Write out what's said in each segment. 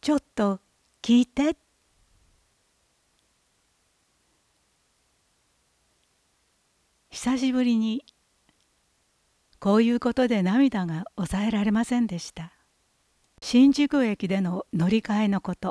ちょっと聞いて。久しぶりにこういうことで涙が抑えられませんでした。新宿駅での乗り換えのこと。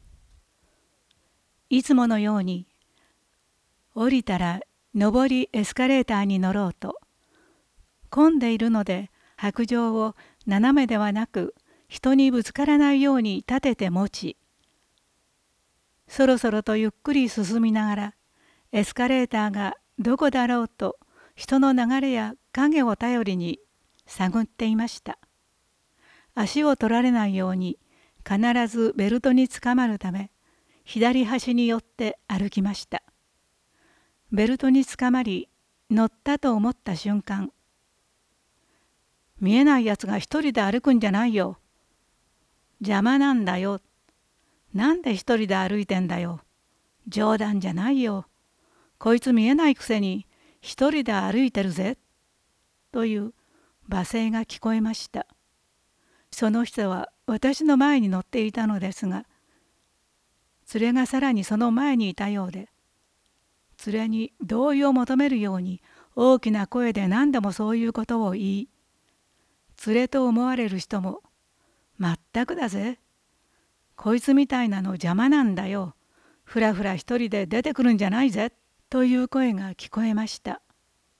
いつものように降りたら上りエスカレーターに乗ろうと、混んでいるので白杖を斜めではなく人にぶつからないように立てて持ち、そろそろとゆっくり進みながらエスカレーターがどこだろうと人の流れや影を頼りに探っていました。足を取られないように必ずベルトにつかまるため、左端に寄って歩きました。ベルトにつかまり乗ったと思った瞬間、見えないやつが一人で歩くんじゃないよ。邪魔なんだよ。なんで一人で歩いてんだよ。冗談じゃないよ。こいつ見えないくせに一人で歩いてるぜ。という罵声が聞こえました。その人は私の前に乗っていたのですが、連れがさらにその前にいたようで、連れに同意を求めるように大きな声で何度もそういうことを言い、連れと思われる人も、まったくだぜ。こいつみたいなの邪魔なんだよ。ふらふら一人で出てくるんじゃないぜ。という声が聞こえました。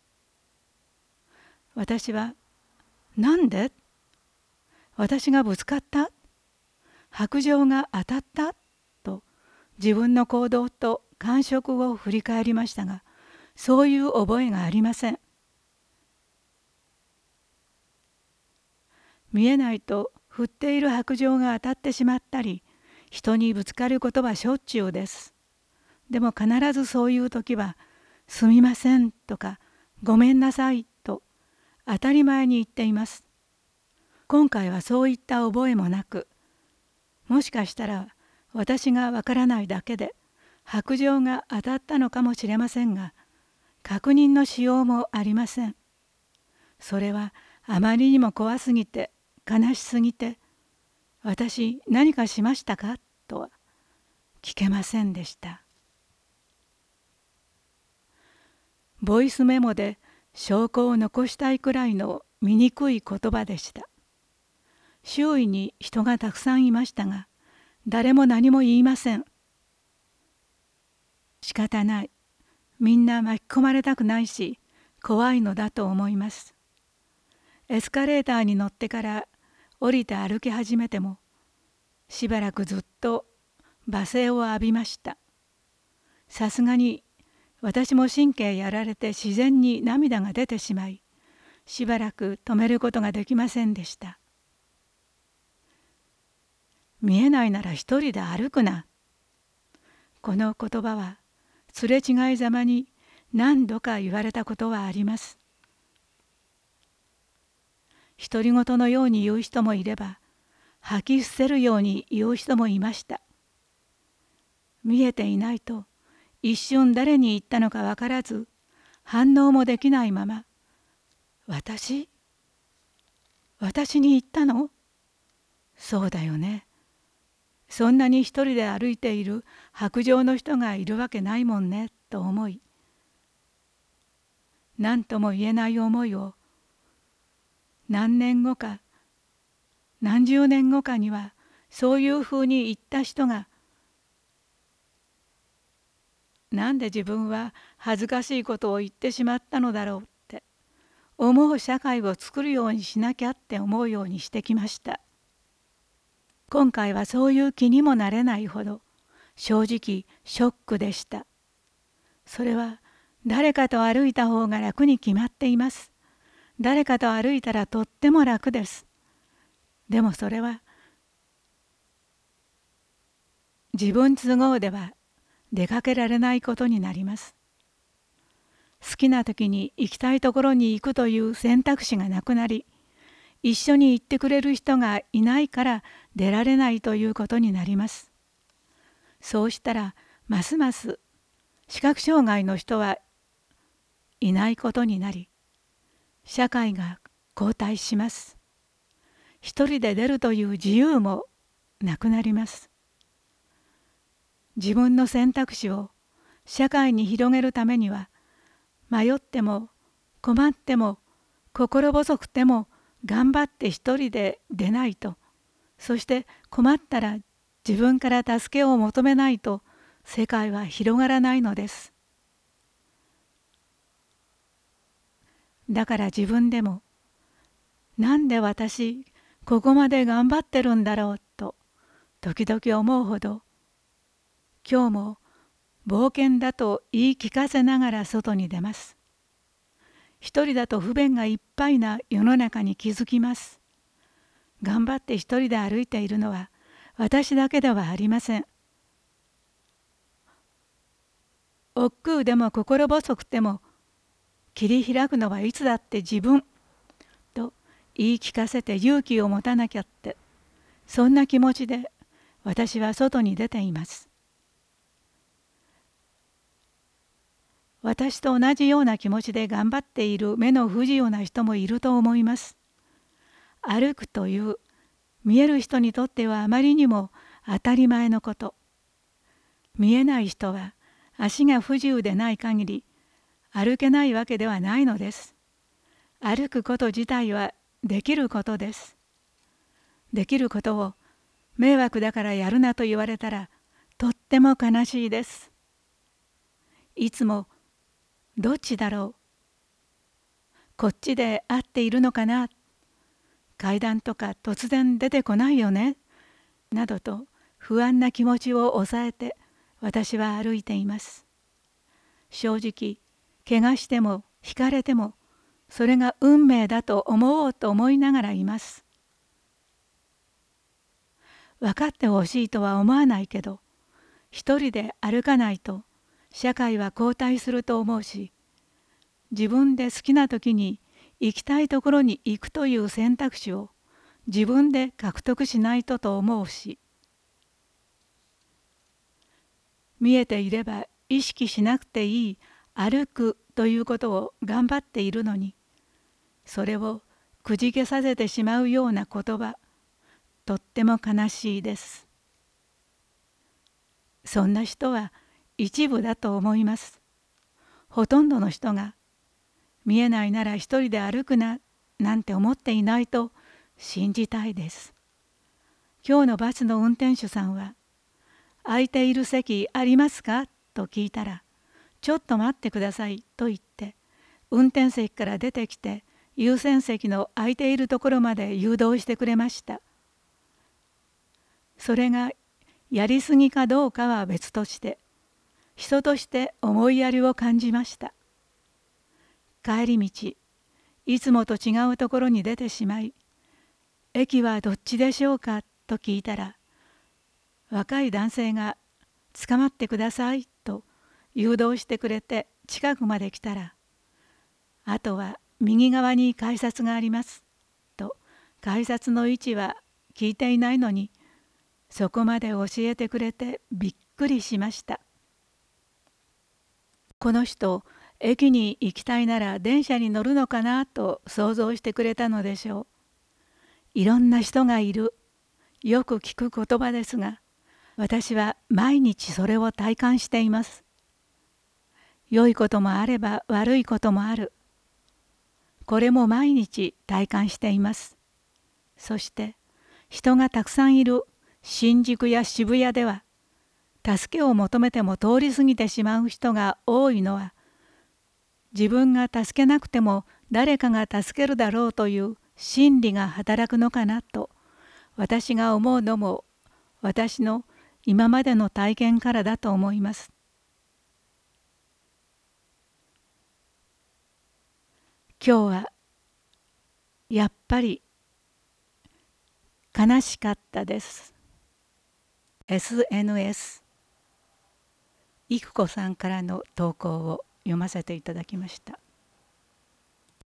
私は、なんで？私がぶつかった？白杖が当たった？と自分の行動と感触を振り返りましたが、そういう覚えがありません。見えないと振っている白杖が当たってしまったり、人にぶつかることはしょっちゅうです。でも必ずそういう時は、すみませんとか、ごめんなさいと当たり前に言っています。今回はそういった覚えもなく、もしかしたら私がわからないだけで白杖が当たったのかもしれませんが、確認のしようもありません。それはあまりにも怖すぎて悲しすぎて、私何かしましたかとは聞けませんでした。ボイスメモで証拠を残したいくらいの醜い言葉でした。周囲に人がたくさんいましたが、誰も何も言いません。仕方ない。みんな巻き込まれたくないし、怖いのだと思います。エスカレーターに乗ってから降りて歩き始めても、しばらくずっと罵声を浴びました。さすがに私も神経やられて自然に涙が出てしまい、しばらく止めることができませんでした。見えないなら一人で歩くな。この言葉はすれ違いざまに何度か言われたことはあります。独り言のように言う人もいれば、吐き捨てるように言う人もいました。見えていないと一瞬誰に言ったのか分からず、反応もできないまま、私に言ったの？そうだよね。そんなに一人で歩いている白杖の人がいるわけないもんね、と思い、何とも言えない思いを、何年後か、何十年後かには、そういうふうに言った人が、なんで自分は恥ずかしいことを言ってしまったのだろうって思う社会を作るようにしなきゃって思うようにしてきました。今回はそういう気にもなれないほど正直ショックでした。それは誰かと歩いた方が楽に決まっています。誰かと歩いたらとっても楽です。でもそれは自分都合では出かけられないことになります。好きな時に行きたいところに行くという選択肢がなくなり、一緒に行ってくれる人がいないから出られないということになります。そうしたらますます視覚障害の人はいないことになり、社会が後退します。一人で出るという自由もなくなります。自分の選択肢を社会に広げるためには、迷っても困っても心細くても頑張って一人で出ないと、そして困ったら自分から助けを求めないと世界は広がらないのです。だから自分でも、なんで私ここまで頑張ってるんだろうと時々思うほど、今日も冒険だと言い聞かせながら外に出ます。一人だと不便がいっぱいな世の中に気づきます。頑張って一人で歩いているのは私だけではありません。億劫でも心細くても切り開くのはいつだって自分と言い聞かせて勇気を持たなきゃって、そんな気持ちで私は外に出ています。私と同じような気持ちで頑張っている目の不自由な人もいると思います。歩くという見える人にとってはあまりにも当たり前のこと。見えない人は足が不自由でない限り歩けないわけではないのです。歩くこと自体はできることです。できることを迷惑だからやるなと言われたらとっても悲しいです。いつもどっちだろう、こっちで合っているのかな、階段とか突然出てこないよね、などと不安な気持ちを抑えて私は歩いています。正直、怪我しても惹かれてもそれが運命だと思おうと思いながらいます。分かってほしいとは思わないけど、一人で歩かないと社会は後退すると思うし、自分で好きな時に行きたいところに行くという選択肢を自分で獲得しないとと思うし、見えていれば意識しなくていい歩くということを頑張っているのに、それをくじけさせてしまうような言葉、とっても悲しいです。そんな人は一部だと思います。ほとんどの人が見えないなら一人で歩くななんて思っていないと信じたいです。今日のバスの運転手さんは、空いている席ありますかと聞いたら、ちょっと待ってくださいと言って、運転席から出てきて優先席の空いているところまで誘導してくれました。それがやりすぎかどうかは別として、人として思いやりを感じました。帰り道、いつもと違うところに出てしまい、駅はどっちでしょうかと聞いたら、若い男性が捕まってくださいと誘導してくれて近くまで来たら、あとは右側に改札がありますと改札の位置は聞いていないのに、そこまで教えてくれてびっくりしました。この人、駅に行きたいなら電車に乗るのかなと想像してくれたのでしょう。いろんな人がいる、よく聞く言葉ですが、私は毎日それを体感しています。良いこともあれば悪いこともある。これも毎日体感しています。そして人がたくさんいる新宿や渋谷では、助けを求めても通り過ぎてしまう人が多いのは、自分が助けなくても誰かが助けるだろうという心理が働くのかなと私が思うのも、私の今までの体験からだと思います。今日はやっぱり悲しかったです。SNS いくこさんからの投稿を読ませていただきました。